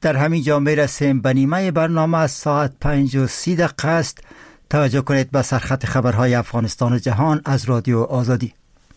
در همین جا میرسیم به نیمه برنامه. از ساعت 5:30 است. توجه کنید به سرخط خبرهای افغانستان و جهان از رادیو آزادی.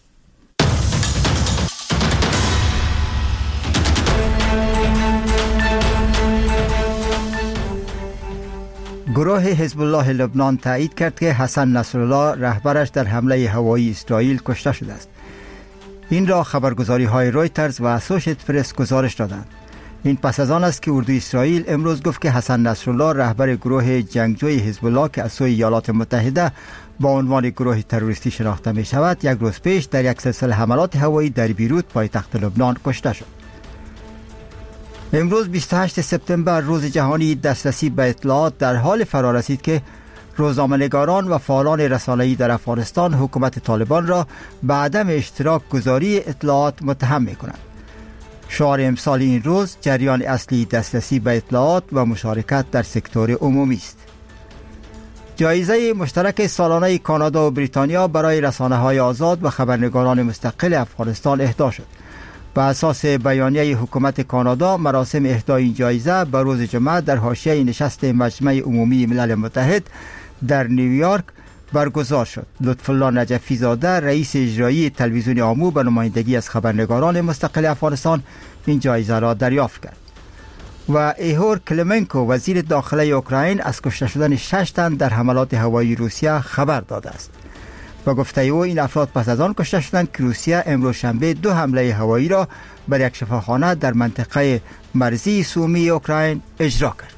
گروه حزب الله لبنان تایید کرد که حسن نصرالله رهبرش در حمله هوایی اسرائیل کشته شده است. این را خبرگزاری های رویترز و اسوشییتد پرس گزارش دادند. این پس از آن است که اردوی اسرائیل امروز گفت که حسن نصرالله رهبر گروه جنگجوی حزب الله که از سوی ایالات متحده با عنوان گروه تروریستی شناخته می شود، یک روز پیش در یک سلسله حملات هوایی در بیروت پایتخت لبنان کشته شد. امروز 28 سپتامبر روز جهانی دسترسی به اطلاعات در حال فرا رسید که روزنامه‌نگاران و فعالان رسانه‌ای در افغانستان حکومت طالبان را به عدم اشتراک گذاری اطلاعات متهم می‌کنند. شعار امسال این روز جریان اصلی دسترسی به اطلاعات و مشارکت در سکتور عمومی است. جایزه مشترک سالانه کانادا و بریتانیا برای رسانه‌های آزاد و خبرنگاران مستقل افغانستان اهدا شد. بر اساس بیانیه حکومت کانادا، مراسم اهدای این جایزه به روز جمعه در حاشیه نشست مجمع عمومی ملل متحد در نیویورک برگزار شد. لطفالله نجفی زاده، رئیس اجرایی تلویزیون آمو، به نمایندگی از خبرنگاران مستقل افغانستان این جایزه را دریافت کرد. و ایهور کلمنکو، وزیر داخله اوکراین، از کشته شدن 6 تن در حملات هوایی روسیه خبر داده است. با گفته او این افراد پس از آن کشته شدند که روسیه امروز شنبه 2 حمله هوایی را بر یک شفاخانه در منطقه مرزی سومی اوکراین اجرا کرد.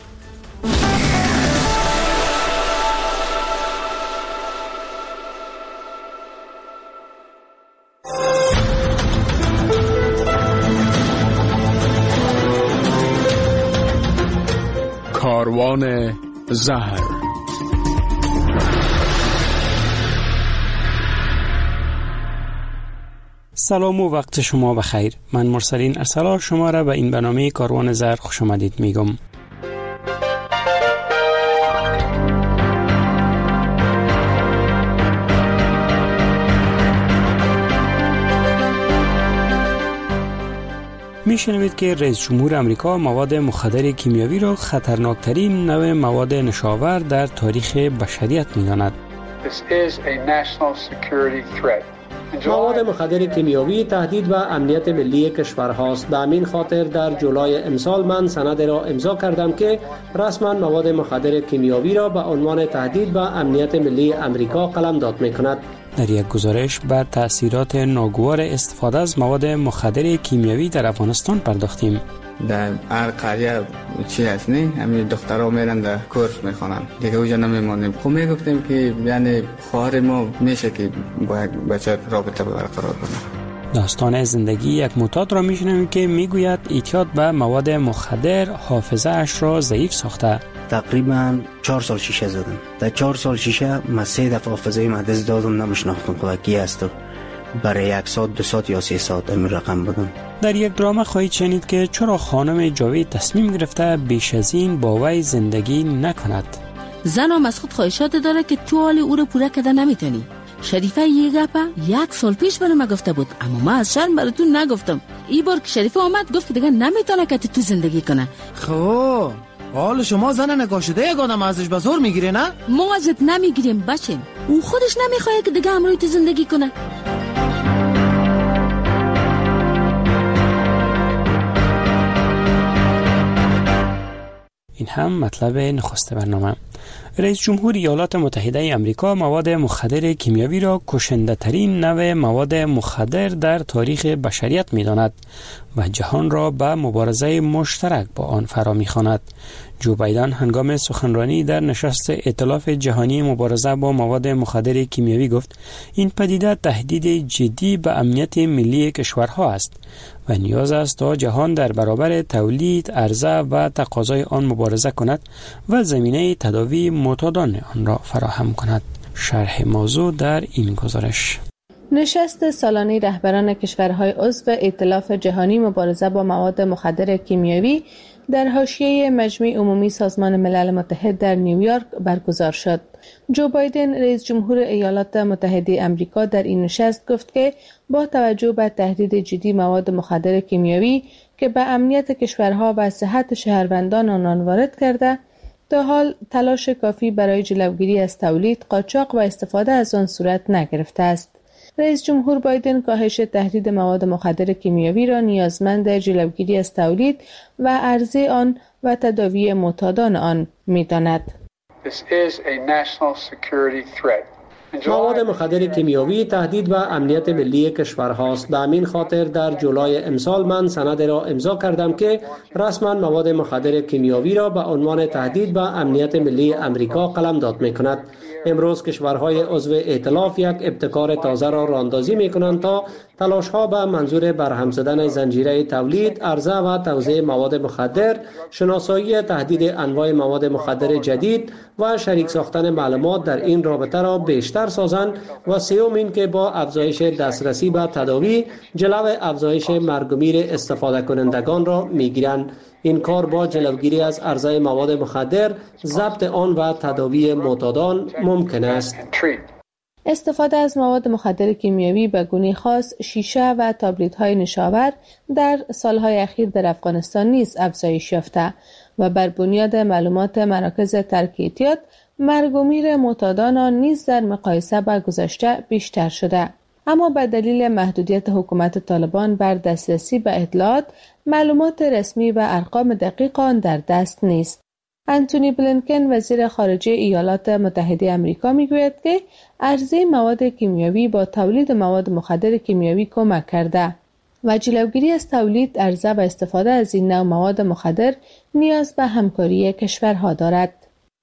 کاروان زهر. سلام و وقت شما بخیر. من مرسلین ارسلان شما را به این برنامه کاروان زهر خوش آمدید میگم. میشنوید که رئیس جمهور امریکا مواد مخدر کیمیاوی را خطرناکترین نوع مواد نشاور در تاریخ بشریت می‌داند. مواد مخدر کیمیاوی تهدید به امنیت ملی کشورهاست. به همین خاطر در جولای امسال من سند را امضا کردم که رسما مواد مخدر کیمیاوی را به عنوان تهدید به امنیت ملی امریکا قلمداد می‌کند. در یک گزارش به تأثیرات ناگوار استفاده از مواد مخدر کیمیاوی در افغانستان پرداختیم. در هر قریه چی هست نه؟ همین دخترها میرن در کورس میخوانن دیگه اوجا نمیمونیم. خب میگفتیم که یعنی خواهر ما میشه که با یک بچه رابطه برقرار کنه. داستان زندگی یک معتاد را میشنویم که میگوید اعتیاد به مواد مخدر حافظه اش را ضعیف ساخته. تقریبا 4 سال شیشه زدم. در 4 سال شیشه من 3 دفعه حافظه من دست دادم، نمیشناختم خود کی است. برای 1 ساعت 2 ساعت یا 3 ساعت این رقم بودم. در یک دراما خواهید شنید که چرا خانم جاوید تصمیم گرفته بیش از این با وی زندگی نکند. زن هم از خود خواهشات داره که تو حال او رو پوره کرده نمیتونی. شریفه یه گپه 1 سال پیش برام گفته بود، اما من از شرم براتون نگفتم. این بار که شریفه آمد گفت که دیگه نمیتونه که تو زندگی کنه. خب حال شما زن نگاه شده یک آدم ازش به زور میگیره نه؟ ما ازت نمیگیریم بچه، او خودش نمیخواد که دیگه همراهی تو زندگی کنه. این هم مطلب نخست برنامه. رئیس جمهور ایالات متحده آمریکا مواد مخدر کیمیاوی را کشنده ترین نوع مواد مخدر در تاریخ بشریت می‌داند و جهان را به مبارزه مشترک با آن فرا می‌خواند. جو بایدن هنگام سخنرانی در نشست ائتلاف جهانی مبارزه با مواد مخدر کیمیاوی گفت این پدیده تهدید جدی به امنیت ملی کشورها است و نیاز است تا جهان در برابر تولید، عرضه و تقاضای آن مبارزه کند و زمینه تداوی معتادان آن را فراهم کند. شرح موضوع در این گزارش. نشست سالانه رهبران کشورهای عضو ائتلاف جهانی مبارزه با مواد مخدر کیمیاوی در حاشیه مجمع عمومی سازمان ملل متحد در نیویورک برگزار شد. جو بایدن رئیس جمهور ایالات متحده آمریکا در این نشست گفت که با توجه به تهدید جدی مواد مخدر کیمیاوی که به امنیت کشورها و صحت شهروندان آنان وارد کرده، تا حال تلاش کافی برای جلوگیری از تولید، قاچاق و استفاده از آن صورت نگرفته است. رئیس جمهور بایدن کاهش تهدید مواد مخدر کیمیاوی را نیازمند جلوگیری از تولید و عرضه آن و تداوی معتادان آن می‌داند. مواد مخدر کیمیاوی تهدید به امنیت ملی کشورهاست. به همین خاطر در جولای امسال من سند را امضا کردم که رسما مواد مخدر کیمیاوی را به عنوان تهدید به امنیت ملی امریکا قلمداد می‌کند. امروز کشورهای عضو ائتلاف یک ابتکار تازه را راهاندازی می‌کنند تا تلاش‌ها به منظور برهم زدن زنجیره تولید، عرضه و توزیع مواد مخدر، شناسایی تهدید انواع مواد مخدر جدید و شریک ساختن معلومات در این رابطه را بیشتر سازند و سوم این که با افزایش دسترسی به تداوی جلو افزایش مرگ و میر استفاده کنندگان را می‌گیرند. این کار با جلوگیری از عرضه مواد مخدر، ضبط آن و تداوی معتادان ممکن است. استفاده از مواد مخدر کیمیاوی به گونه خاص، شیشه و تابلت‌های نشاور در سالهای اخیر در افغانستان نیز افزایش یافته و بر بنیاد معلومات مراکز ترک اعتیاد، مرگ و میر معتادان آن نیز در مقایسه با گذشته بیشتر شده. اما به دلیل محدودیت حکومت طالبان بر دسترسی به اطلاعات، معلومات رسمی و ارقام دقیق آن در دست نیست. انتونی بلینکن وزیر خارجه ایالات متحده آمریکا میگوید که عرضه مواد کیمیاوی با تولید مواد مخدر کیمیاوی کمک کرده و جلوگیری از تولید، عرضه و استفاده از این نوع مواد مخدر نیاز به همکاری کشورها دارد.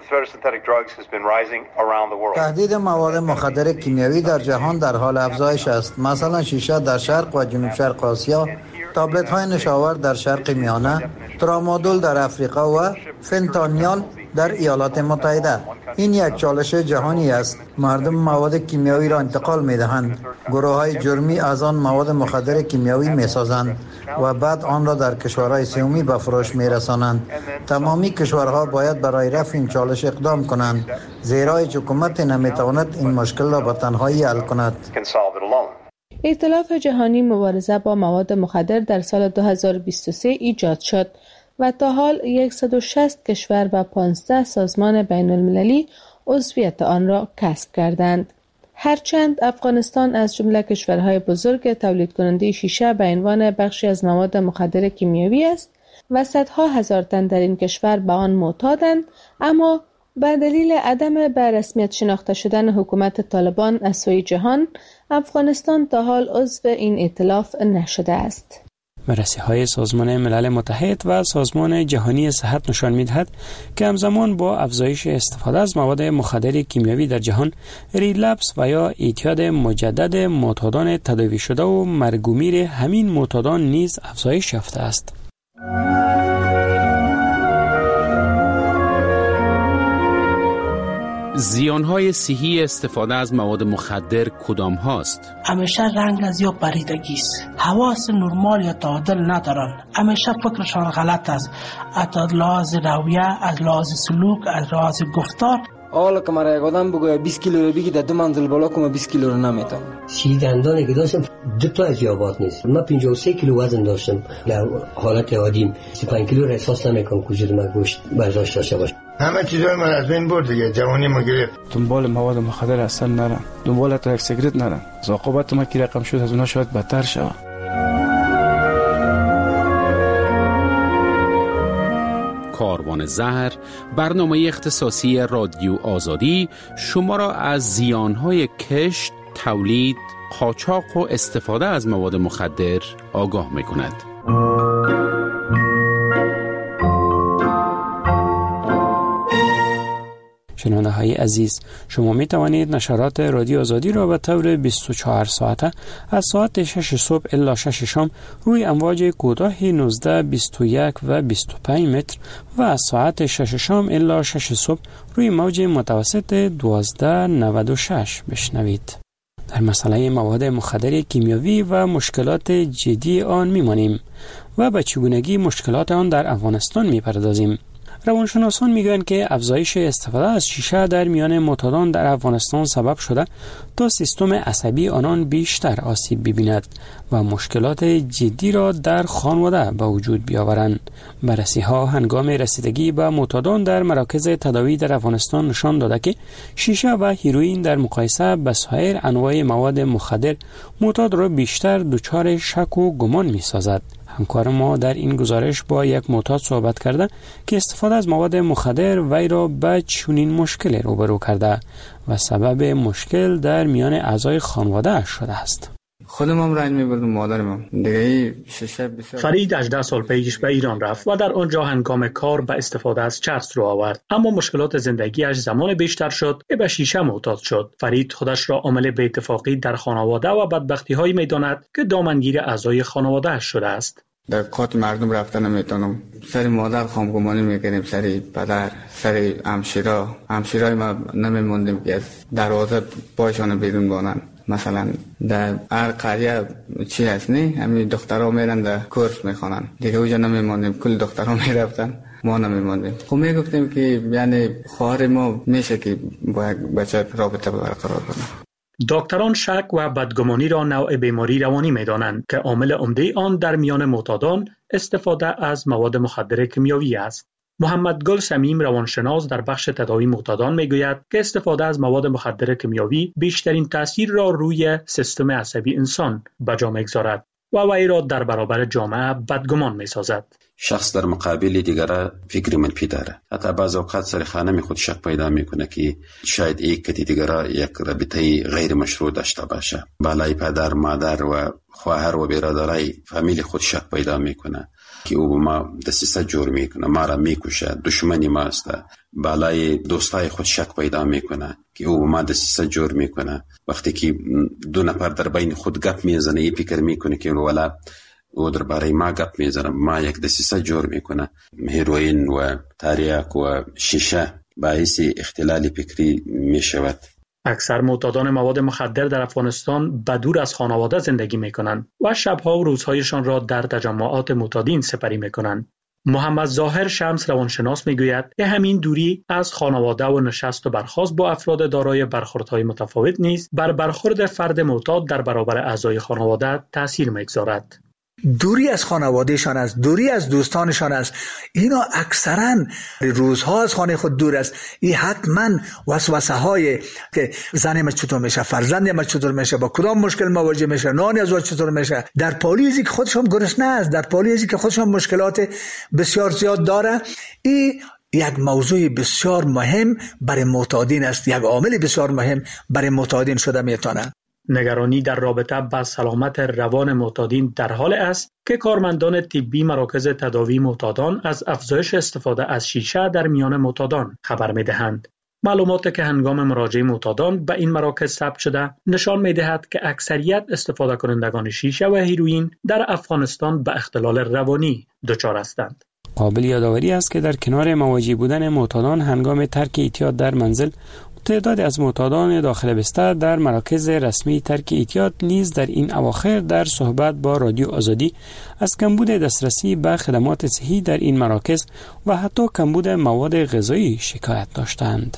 تهدید مواد مخدر کیمیاوی در جهان در حال افزایش است. مثلا شیشه در شرق و جنوب شرق آسیا، تابلت های نشاور در شرق میانه، ترامادول در افریقا و فنتانیال در ایالات متحده. این یک چالش جهانی است. مردم مواد کیمیاوی را انتقال می دهند. گروه های جرمی از آن مواد مخدر کیمیاوی می سازند و بعد آن را در کشورهای سومی به فروش می رسانند. تمامی کشورها باید برای رفع این چالش اقدام کنند، زیرا هیچ حکومت نمی تواند این مشکل را به تنهایی حل کند. ائتلاف جهانی مبارزه با مواد مخدر در سال 2023 ایجاد شد و تا حال 160 کشور و 15 سازمان بین المللی عضویت آن را کسب کردند. هرچند افغانستان از جمله کشورهای بزرگ تولید کننده شیشه به عنوان بخشی از مواد مخدر کیمیاوی است و صدها هزار تن در این کشور به آن معتادند، اما به دلیل عدم به رسمیت شناخته شدن حکومت طالبان از سوی جهان، افغانستان تا حال عضو این ائتلاف نشده است. بررسی‌های سازمان ملل متحد و سازمان جهانی صحت نشان می‌دهد که همزمان با افزایش استفاده از مواد مخدر کیمیاوی در جهان، ریلپس و یا اعتیاد مجدد معتادان تداوی شده و مرگ و میر همین معتادان نیز افزایش یافته است. زیانهای صحی استفاده از مواد مخدر کدام هاست؟ همیشه رنگ از یا پریدگی است. حواس نرمال یا تعادل ندارن. همیشه فکرشان غلط است. از لحاظ رویه، از لحاظ سلوک، از لحاظ گفتار. حالا که مرا یک آدم بگوید 20 کیلو رو بگی در 2 منزل بالا کنم 20 کیلو رو نمیتونم. سی دندانی که داشتم 2 تا از یابات نیست. من 53 کیلو وزن داشتم. در حالت عادی 35 کیلو را احساس نمیکنم که وجود من گوشت برداشت داشته باشه. همه چیزای من از بین برد دیگه، جوانی ما گرفت. دنبال مواد مخدر اصلا نرم، دنبال تا یک سیگرت نرم. عاقبت ما کی رقم شد از اونها شاید بدتر شود. کاروان زهر، برنامه اختصاصی رادیو آزادی شما را از زیانهای کشت، تولید، قاچاق و استفاده از مواد مخدر آگاه می‌کند. شنونده های عزیز، شما می توانید نشرات رادیو آزادی را به طور 24 ساعته از ساعت 6 صبح الی 6 شام روی امواج کوتاه 19، 21 و 25 متر و از ساعت 6 شام الی 6 صبح روی موج متوسط 1296 بشنوید. در مسئله مواد مخدر کیمیاوی و مشکلات جدی آن میمانیم و به چگونگی مشکلات آن در افغانستان میپردازیم. روانشناسان میگویند که افزایش استفاده از شیشه در میان معتادان در افغانستان سبب شده تا سیستم عصبی آنان بیشتر آسیب ببیند و مشکلات جدی را در خانواده به وجود بیاورند. بررسی ها هنگام رسیدگی به معتادان در مراکز تداوی در افغانستان نشان داده که شیشه و هیروئین در مقایسه با سایر انواع مواد مخدر معتاد را بیشتر دچار شک و گمان می‌سازد. همکار ما در این گزارش با یک معتاد صحبت کرده که استفاده از مواد مخدر وی را به چنین مشکلی روبرو کرده و سبب مشکل در میان اعضای خانواده شده است. خودم هم رنج می‌بردم، مادرم دیگه شیشه بسیار. فرید 18 سال پیش به ایران رفت و در آنجا هنگام کار به استفاده از چرس رو آورد، اما مشکلات زندگیش زمان بیشتر شد که به شیشه معتاد شد. فرید خودش را عامل بی‌اتفاقی در خانواده و بدبختی‌هایی می‌داند که دامنگیر اعضای خانواده شده است. در قات مردم رفتن نمیتونم، سر مادر خامگمانی میکنیم، سر پدر، سر همشیرای ما نمیموندیم که از دروازه پایشان بیرون بانن. مثلا در هر قریه چی هست نه، همین دخترها میرن در کورس میخوانن، دیگه اوجا نمیموندیم، کل دخترها میرفتن، ما نمیموندیم. خب میگفتیم که یعنی خواهر ما میشه که با یک بچه رابطه برقرار کنه. دکتران شک و بدگمانی را نوع بیماری روانی می‌دانند که عامل عمده آن در میان معتادان استفاده از مواد مخدر کیمیایی است. محمد گل سمیم روانشناس در بخش تداوی معتادان میگوید که استفاده از مواد مخدر کیمیایی بیشترین تاثیر را روی سیستم عصبی انسان به جا می‌گذارد و وی را در برابر جامعه بدگمان می‌سازد. شخص در مقابل دیگر فکر منفی داره، حتی بعض اوقات سر خانه خود شک پیدا میکنه که شاید یک دیگر یک رابطه غیر مشروع داشته باشه. بالای پدر، مادر و خواهر و برادرای فامیل خود شک پیدا میکنه که او با ما دسیسه جور میکنه، ما را میکشه، دشمنی ماست. بالای دوستای خود شک پیدا میکنه که او با ما دسیسه جور میکنه. وقتی که دو نفر در بین خود گپ میزنه، ای فکر میکنه که ولا او درباره ما گپ میزنه، ما یک دسیسه جور میکنه. هیروئین و تریاک و شیشه باعث اختلال فکری میشود. اکثر معتادان مواد مخدر در افغانستان بدور از خانواده زندگی میکنند و شبها و روزهایشان را در تجمعات معتادین سپری میکنند. محمد ظاهر شمس روانشناس میگوید که همین دوری از خانواده و نشست و برخاست با افراد دارای برخوردهای متفاوت نیز بر برخورد فرد معتاد در برابر اعضای خانواده تاثیر میگذارد. دوری از خانوادهشان است، دوری از دوستانشان است. اینا اکثرا روزها از خانه خود دور است. این حتما وسوسه های که زنم چطور میشه، فرزندم چطور میشه، با کدام مشکل مواجه میشه، نانی از چطور میشه، در پالیزی که خودشون گرسنه است، در پالیزی که خودشون مشکلات بسیار زیاد داره. این یک موضوع بسیار مهم برای معتادین است، یک عامل بسیار مهم برای معتادین شده میتونه. نگرانی در رابطه با سلامت روان معتادین در حال است که کارمندان طبی مراکز تداوی معتادان از افزایش استفاده از شیشه در میان معتادان خبر می‌دهند. معلوماتی که هنگام مراجعه معتادان به این مراکز ثبت شده نشان می‌دهد که اکثریت استفاده کنندگان شیشه و هیروئین در افغانستان به اختلال روانی دچار هستند. قابل یادآوری است که در کنار مواجه بودن معتادان هنگام ترک اعتیاد در منزل، تعداد از معتادان داخل بستر در مراکز رسمی ترک اعتیاد نیز در این اواخر در صحبت با رادیو آزادی از کمبود دسترسی به خدمات صحی در این مراکز و حتی کمبود مواد غذایی شکایت داشتند.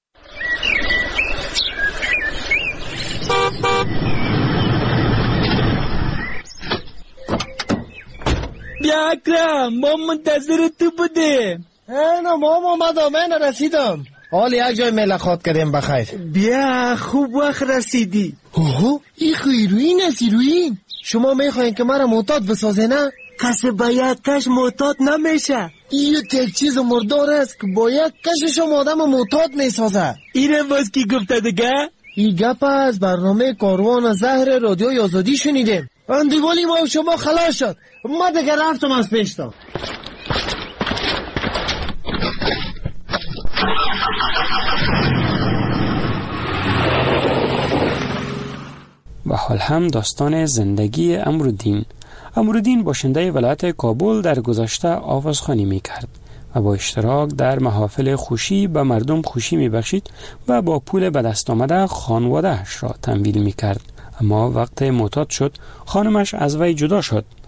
بیا اکرم، ما منتظر تو بودیم. نه ما اومدم، من رسیدم. حال یک جای ملاقات کردیم بخیر. بیا خوب وقت رسیدی. اوه این هیروئین است، هیروئین. شما میخواین که مرا معتاد بسازه نه؟ کسی با یک کش معتاد نمیشه. این یک چیز مردار است که با یک کشش آدم معتاد میسازه. اینه باز کی گفته دیگه؟ این گپ از برنامه کاروان زهر رادیو آزادی شنیدیم. اندیوالی ما شما خلاص شد. ما دیگه رفتم از پیشتم. و حال هم داستان زندگی امرالدین باشنده ولایت کابل در گذشته آوازخوانی می‌کرد و با اشتراک در محافل خوشی به مردم خوشی می‌بخشید و با پول به دست آمده خانواده‌اش را تمویل می‌کرد. اما وقت معتاد شد خانمش از وی جدا شد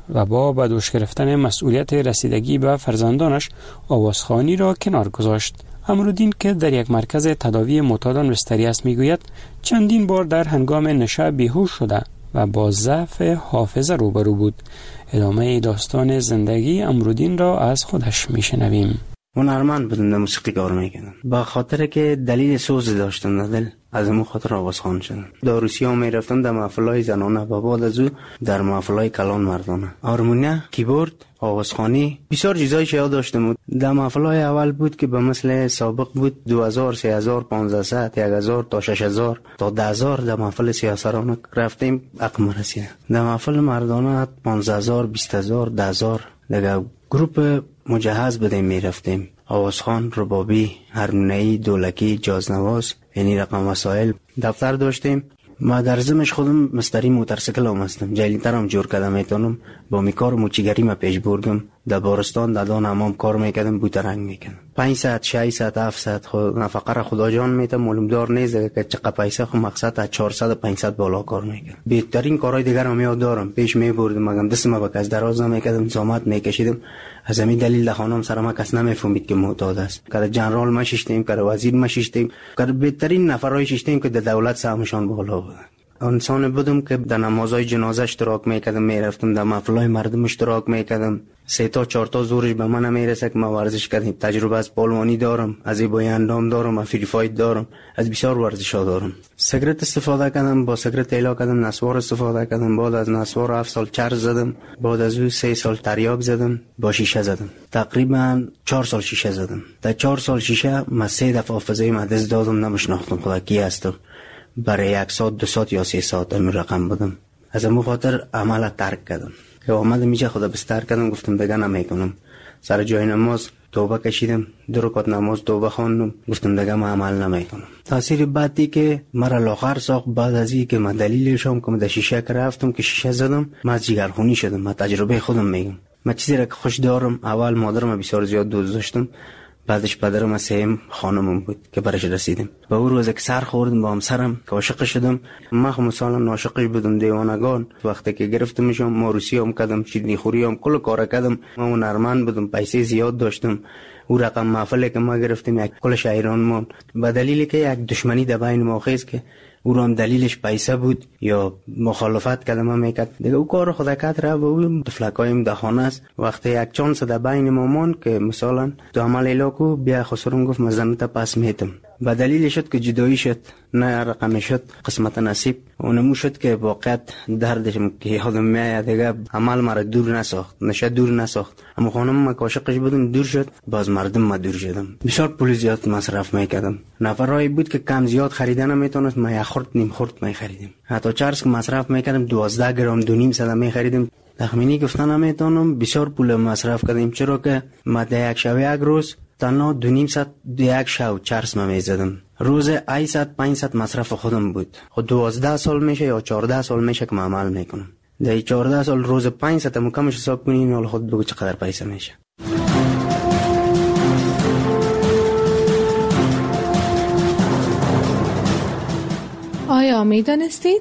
و با به دوش گرفتن مسئولیت رسیدگی به فرزندانش آوازخوانی را کنار گذاشت. امرالدین که در یک مرکز تداوی معتادان بستری است میگوید چندین بار در هنگام نشه بیهوش شده و با ضعف حافظه روبرو بود. ادامه داستان زندگی امرالدین را از خودش میشنویم. هنرمند بودم، در موسیقی کار میکردم. با خاطر که دلیل سوز داشتم در دل، از امو خاطر آوازخوان شدم. در روسیه میرفتم در محفلهای زنانه و بعد از او در محفلهای کلان مردانه. هارمونیه، کیبورد، آوازخوانی، بسیار چیزای یاد داشتم. در محفلهای اول بود که به مثل سابق بود 2000 3000 1500 1000 تا 6000 تا 10000 در محفل سیاسرانه رفتیم عقم رسیده. در محفل مردانه 15000 20000 10000 دیگه گروپ مجهز بدیم میرفتیم. آوازخوان، ربابی، هارمونیایی، دولکی، جازنواز، یعنی رقم وسایل. دفتر داشتیم. ما در زمش خودم مستری موتورسیکل هم هستم. جلیتر هم جور کردم میتونم. با میکار موچیگری ما پیش بردم. در بارستان در دان حمام کار میکردم، بوترنگ میکردم. 500 600 700 خود نفقه را خدا جان میتم معلوم دار نیست که چقدر پیسه خو مقصد از 400 500 بالا کار میکردم. بهترین کارهای دیگر هم یاد دارم. پیش میبردم مگم دست ما بکس دراز نمیکردم، زحمت میکشیدم. از همین دلیل در خانم سر ما کس نمیفهمید که معتاد است. که جنرال ما شیشتیم، که وزیر ما شیشتیم، که بهترین نفرای شیشتیم که در دولت سهمشان بالا بود. انسان بودم که در نمازهای جنازه اشتراک میکردم، میرفتم در محفلهای مردم اشتراک میکردم. 3 تا 4 تا زورش به من نمیرسه که ما ورزش کردیم. تجربه از پالوانی دارم، از ایبای اندام دارم، از فری فایت دارم، از بسیار ورزش‌ها دارم. سیگرت استفاده کردم، با سیگرت ایلا کردم، نسوار استفاده کردم. بعد از نسوار 7 سال چرس زدم. بعد از اون 3 سال تریاک زدم، با شیشه زدم. تقریبا 4 سال شیشه زدم. در 4 سال شیشه من 3 دفعه حافظه مدرسه دادم، نمیشناختم خدا کی هستم. برای 1 ساعت 2 ساعت یا 3 ساعت این رقم بودم. از امو خاطر عمل ترک کردم. که آمدم اینجا خدا بستر کردم، گفتم دیگه نمیکنم. سر جای نماز توبه کشیدم، 2 رکعت نماز توبه خواندم، گفتم دیگه من عمل نمیکنم. تاثیر بعدی که مرا لاغر ساخت بعد از این که من دلیلشم که من در شیشه رفتم که شیشه زدم، من جگرخونی شدم. من تجربه خودم میگم. من چیزی را که خوش دارم، اول مادرم بسیار زیاد دوست داشتم، بعدش پدرم سیم خانمم بود که برش رسیدم. و اون روز که سر خوردم با همسرم که عاشق شدم. من مثلا عاشقش بودم دیوانگان. وقتی که گرفتمشم موروثی هم کردم، شیرینی خوری هم کل کار کردم. من هنرمند بودم، پیسه زیاد داشتم. او رقم محفلی که ما گرفتیم یک کل شاعران ما، به دلیلی که یک دشمنی در بین ما خیز که او رو هم دلیلش پیسه بود یا مخالفت کردم میکرد دیگه. او کار خدا کرد را به اون فلکایم در خانه است. وقتی یک چانس در بین ما که مثلا تو عمل ایلاکو بیا خسرم گفت مزنت پس میتم، به دلیل شد که جدایی شد، نه رقم شد قسمت نصیب. اونمو شد که واقعیت دردشم که یادم میاد دیگه. عمل مرا دور نساخت، نشه دور نساخت. اما خانم ما عاشقش بودم دور شد، باز مردم ما دور شدم. بسیار پول زیاد مصرف میکردم. نفرایی بود که کم زیاد خریدن نمیتونست، ما یک خورد نیم خورد میخریدیم. حتی چرس که مصرف میکردم 12 گرم 2.5 میخریدیم. تخمینی گفتن نمیتونم، بسیار پول مصرف کردیم. چرا که ما در یک شب یک روز تنها 2.5 یک شب چرس میزدم. روز 800 500 مصرف خودم بود. خود 12 سال میشه یا 14 سال میشه که من عمل میکنم. در 14 سال روز 500 مکمش حساب کنین، حالا خود بگو چقدر پیسه میشه. آیا میدانستید؟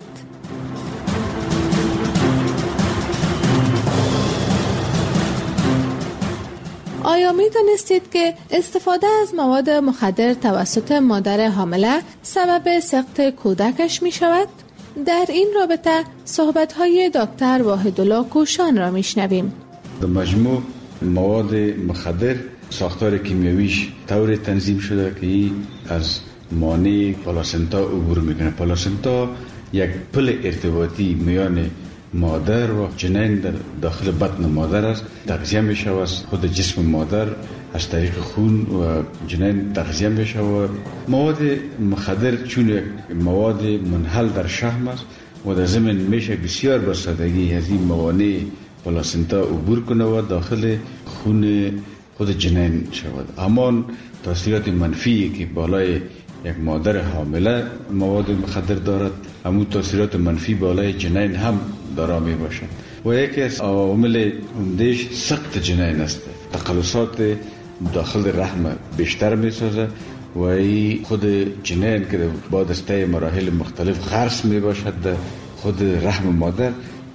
آیا می دانستید که استفاده از مواد مخدر توسط مادر حامله سبب سقط کودکش می شود؟ در این رابطه صحبت‌های دکتر واحدالله کوشان را می شنویم. در مجموع مواد مخدر ساختار کیمیاییش طور تنظیم شده که از مانع پلاسنتا عبور میکنه. پلاسنتا یک پل ارتباطی میان مادر و جنین در داخل بطن مادر است. تغذیه میشه از خود جسم مادر از طریق خون و جنین تغذیه میشه. و مواد مخدر چون یک مواد منحل در شحم است و در ضمن میشه بسیار با سادگی از این موانع پلاسنتا عبور کنه و داخل خون خود جنین شود. اما تاثیرات منفی که بالای یک مادر حامله مواد مخدر دارد، همون تاثیرات منفی بالای جنین هم دارا می باشد. و یکی از عوامل عمده‌اش سقط جنین است. تقلصات داخل رحم بیشتر می سازه و ای خود جنین که بعد از طی مراحل مختلف غرس می باشد در خود رحم مادر،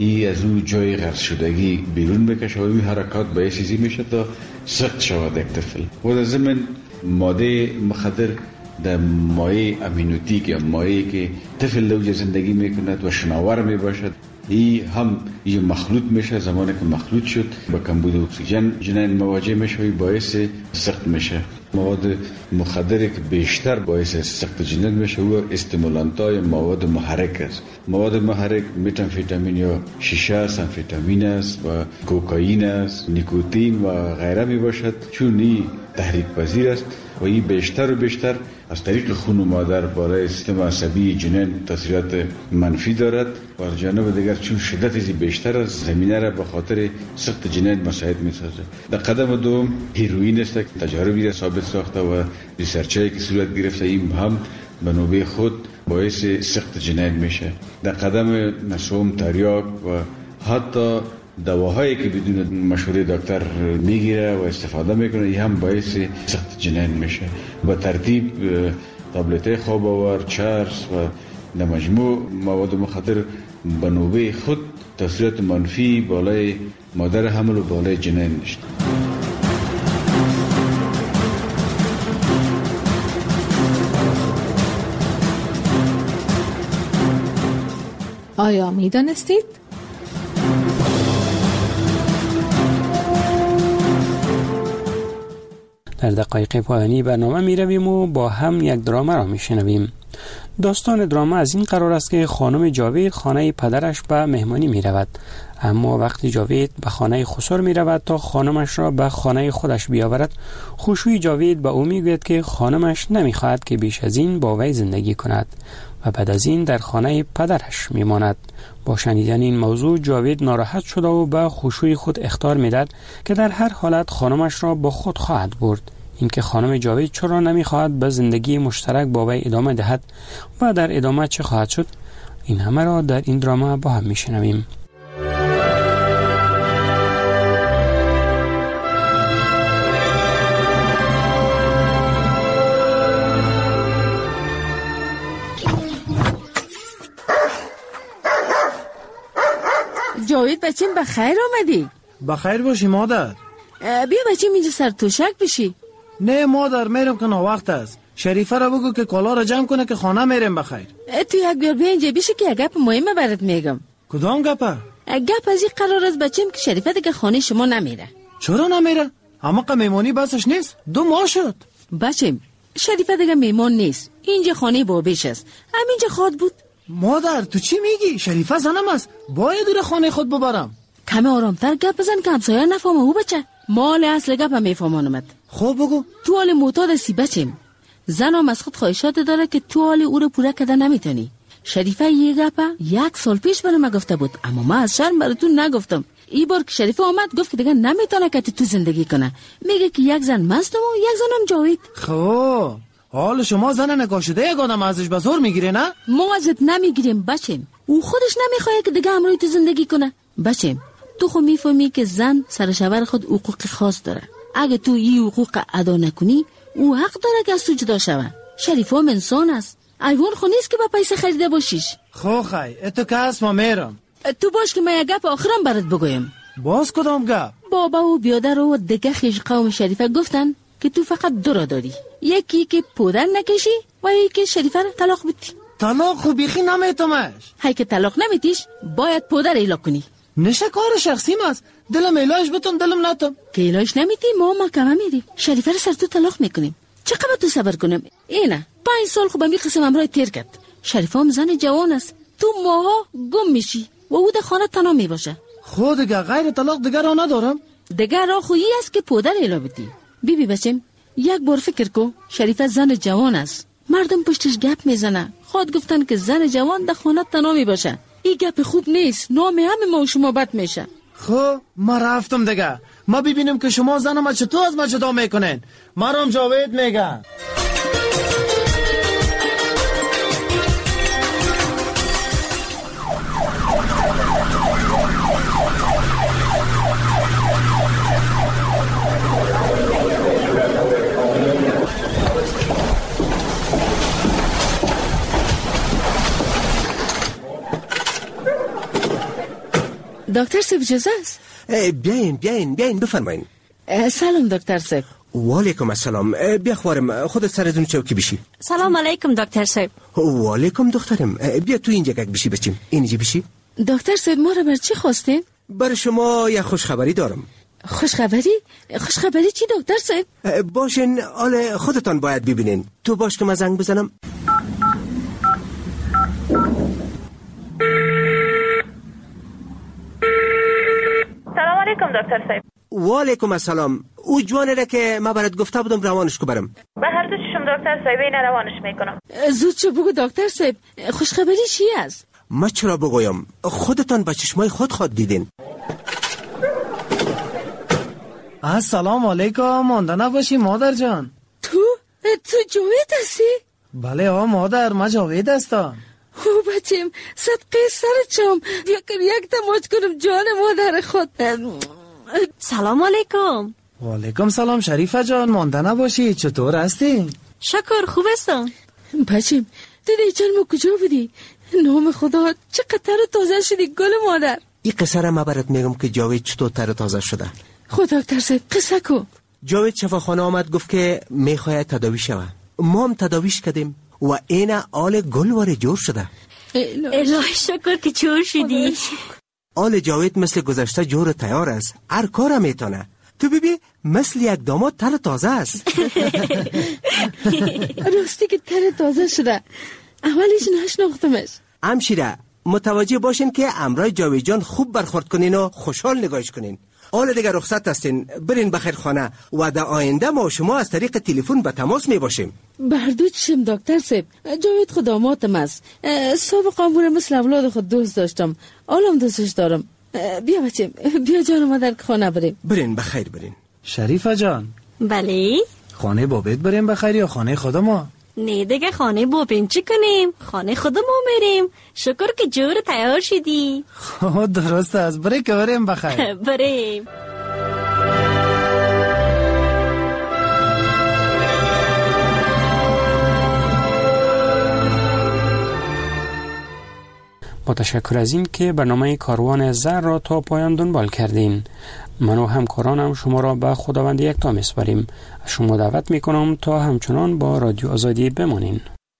ای از او جای غرس شدگی بیرون بکشه و این حرکات باعث چیزی میشه تا سخت شود یک طفل. و در ضمن ماده مخدر در مایع امینوتیک یا مایعی که طفل در زندگی میکند و شناور میباشد، این هم یه مخلوط میشه. زمانی که مخلوط شد با کمبود اکسیژن جنین مواجه میشه و باعث سخت میشه. مواد مخدری که بیشتر باعث سخت جنین میشه و استیمولانتای مواد محرک است. مواد محرک متامفتامین یا شیشه است، امفتامین است و کوکائین است، نیکوتین و غیره میباشد. چون این تحریک پذیر است و این بیشتر و بیشتر از طریق خون مادر بالای سیستم عصبی جنین تاثیرات منفی دارد و از جانب دیگر چون شدت از بیشتر از زمینه را به خاطر سخت جنین مساعد می‌سازد. در قدم دوم هیروئین است که تجاربی را ثابت ساخته و ریسرچایی که صورت گرفته این هم به نوبه خود باعث سخت جنین میشه. در قدم نسوم تریاک و حتی دواهایی که بدون مشوره دکتر میگیره و استفاده میکنه این هم باعث سخت جنین میشه. با ترتیب تابلت خواب آور، چرس و در مجموع مواد مخدر به نوبه خود تاثیرات منفی بالای مادر حمل و بالای جنین داشت. آیا میدانستید؟ در دقایق پایانی برنامه می رویم و با هم یک دراما را می شنویم. داستان دراما از این قرار است که خانم جاوید خانه پدرش به مهمانی می رود. اما وقتی جاوید به خانه خسر می رود تا خانمش را به خانه خودش بیاورد، خوشوی جاوید به او می گوید که خانمش نمی خواهد که بیش از این با وی زندگی کند و بعد از این در خانه پدرش می ماند. با شنیدن این موضوع جاوید ناراحت شد و به خوشوی خود اخطار می داد که در هر حالت خانمش را با خود خواهد برد. اینکه خانم جاوید چرا نمی خواهد به زندگی مشترک با وی ادامه دهد و در ادامه چه خواهد شد، این همه را در این دراما با هم می شنویم. جاوید بچیم بخیر آمدی. بخیر باشی مادر. بیا بچیم اینجا سر توشک بشی. نه مادر میرم که وقت است. شریفه را بگو که کالا را جمع کنه که خانه میرم بخیر. تو یک بیار بیا اینجا بشی که یک گپ مهمه برات میگم. کدام گپه؟ گپ از این قرار است بچیم که شریفه دیگه خانه شما نمیره. چرا نمیره؟ اما که میمونی بسش نیست. 2 ماه شد. بچیم شریفه دیگه میمون نیست. اینجا خانه بابیش است. همینجا خود بود. مادر تو چی میگی؟ شریفه زنم است. باید دور خانه خود ببرم. کمی آرامتر گپ بزن که همسایه نفهمه. او بچه مال اصل گپ هم میفهمانمت. خب بگو. تو حال معتاد هستی بچیم. زنم از خود خواهشات داره که تو حال او رو پوره کرده نمیتونی. شریفه یه گپ 1 سال پیش برام گفته بود، اما من از شرم براتون نگفتم. این بار که شریفه آمد گفت که دیگه نمیتونه که تو زندگی کنه. میگه که یک زن مست و یک زنم جاوید. خب حال شما زن نکاشده یک آدم ازش به زور میگیره نه؟ ما ازت نمیگیریم بچیم. او خودش نمیخواد که دیگه همراهی تو زندگی کنه. بچیم تو خود میفهمی که زن سر شوهر خود حقوق خاص داره. اگه تو این حقوق ادا نکنی او حق داره که از تو جدا شود. شریفه هم انسان است. ایوان خو نیست که با پیسه خریده باشیش. خو خی اتو که هست ما میرم. تو باش که من یک گپ آخرم برات بگویم. باز کدام گپ؟ بابا و بیادر و دیگه خیش قوم شریفه گفتن که تو فقط 2 را داری. یکی که پودر نکشی و یکی که شریفه را طلاق بدی. طلاق خو بیخی نمیتمش. هی که طلاق نمیتیش باید پودر ایلا کنی. نشه کار شخصی ماست. دلم ایلاش بتون دلم نتم. که ایلاش نمیتی ما محکمه میریم. شریفه را سر تو طلاق میکنیم. چقدر تو صبر کنم؟ اینه 5 سال خوب می قسم امرای تیر کرد. شریفه هم زن جوان است. تو ماها گم میشی و او در خانه تنها می باشه. خود دیگه غیر طلاق دیگه را ندارم. دیگه را خویی است که پودر ایلا بدی. بی بچم یک بار فکر کو. شریفه زن جوان است. مردم پشتش گپ میزنه. خود گفتن که زن جوان در خانه تنها می باشه. این گپ خوب نیست. نام همه ما و شما بد میشه. خب ما رفتم دیگه. ما ببینم که شما زنم چطور از ما جدا میکنین. مرام جاوید میگم. دکتر صاحب اجازه است؟ بیاین بفرمایین. سلام دکتر صاحب. و علیکم السلام. بیا خوارم خودت سرتون چوکی بشی. سلام علیکم دکتر صاحب. و علیکم دخترم. بیا تو اینجا گک بشی بچیم. اینجا بشی. دکتر صاحب ما رو بر چی خواستین؟ بر شما یک خوشخبری دارم. خوشخبری؟ خوشخبری چی دکتر صاحب؟ باشین حال خودتان باید ببینین. تو باش که من زنگ بزنم. سلام علیکم دکتر صاحب. و علیکم السلام. او جوانه را که ما برات گفته بودم روانش کو برم. به هر دو چشم دکتر صاحب این روانش میکنم. زود چه بگو دکتر صاحب. خوشخبری چی است؟ ما چرا بگویم؟ خودتان با چشمای خود دیدین. السلام علیکم. مانده نباشی مادر جان. تو جاوید هستی؟ بله مادر من جاوید هستم. او بچیم صدقه سرچم بیا که یک تماس کنم جان مادر خود. سلام علیکم. و علیکم سلام شریفه جان. مانده نباشی. چطور هستی؟ شکر خوب هستم. بچیم دیدی جنم کجا بودی؟ نام خدا چقدر تازه شدی گل مادر. این قصه را ما برات میگم که جاوید چطور تر تازه شده. خدا دکتر صاحب قصه کو. جاوید شفاخانه آمد گفت که میخواید تداوی شود. ما هم تداویش کردیم و این آل گل واره جور شده. الهی شکر که جور شدی. آل جاوید مثل گذشته جور تیار است. هر کار میتونه. تو ببین مثل یک داماد تر تازه است. راستی که تر تازه شده. اولش نشناختمش. همشیره متوجه باشین که امرای جاوید جان خوب برخورد کنین و خوشحال نگاهش کنین. حالا دیگه رخصت هستین. برین بخیر خانه و در آینده ما شما از طریق تلفن به تماس می باشیم. بردو چشم دکتر صاحب. جاوید خداماتم است. سابقا بوده مثل اولاد خود دوست داشتم. حالم دوستش دارم. بیا بچیم بیا جان مادر خانه بریم. برین بخیر برین. شریفه جان. بله خانه بابت بریم بخیر یا خانه خود ما؟ نه دیگه خانه بابیم چی کنیم؟ خانه خود ما میریم. شکر که جور تیار شدی. درست است. برای که بریم بخیر. بریم. با تشکر از این که برنامه کاروان زر را تا پایان دنبال کردین. من و همکارانم شما را به خداوند یکتا میسپاریم. شما دعوت میکنم تا همچنان با رادیو آزادی بمانین.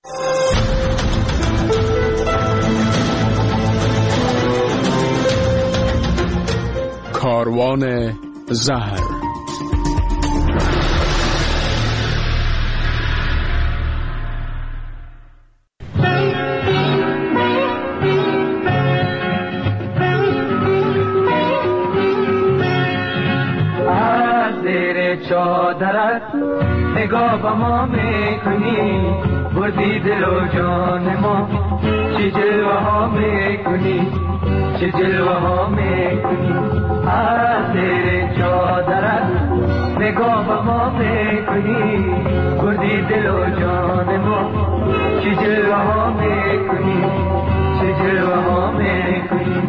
کاروان زهر. چادرت نگاه با ما میکنی بردی دل و جان ما چه جلوه ها میکنی چه جلوه ها میکنی از زیر چادرت نگاه با ما میکنی بردی دل و جان ما چه جلوه ها میکنی چه جلوه ها میکنی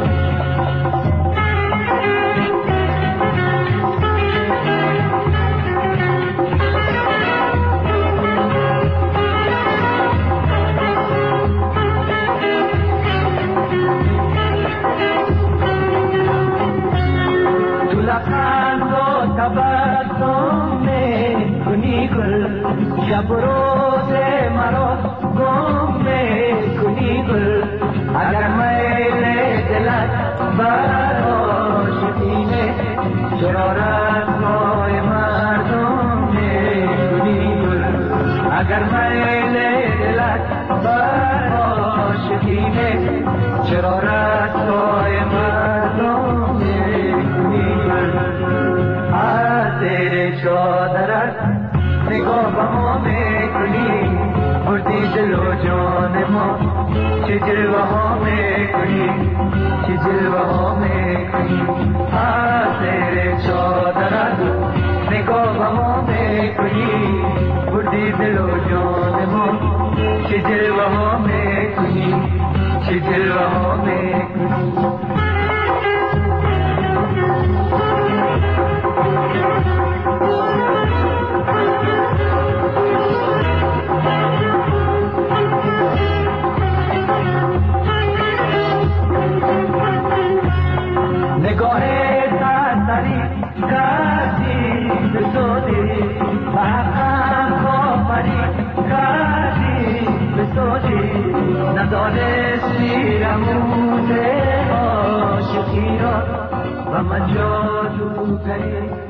تبسم میکنی گل شب روز مرا گم میکنی گل اگر میل دلت برآشفته چرا رسوای مردم میکنی گل اگر میل دلت برآشفته چرا رسوای مردم میکنی گل تیرے چادرت نگاه با ما میکنی بردی دل و جان ما چه جلوه ها میکنی چه جلوه ها میکنی تیرے چادرت نگاه با ما میکنی بردی دل و جان ما چه جلوه ها میکنی چه جلوه ها میکنی رموز عاشقی را و مجال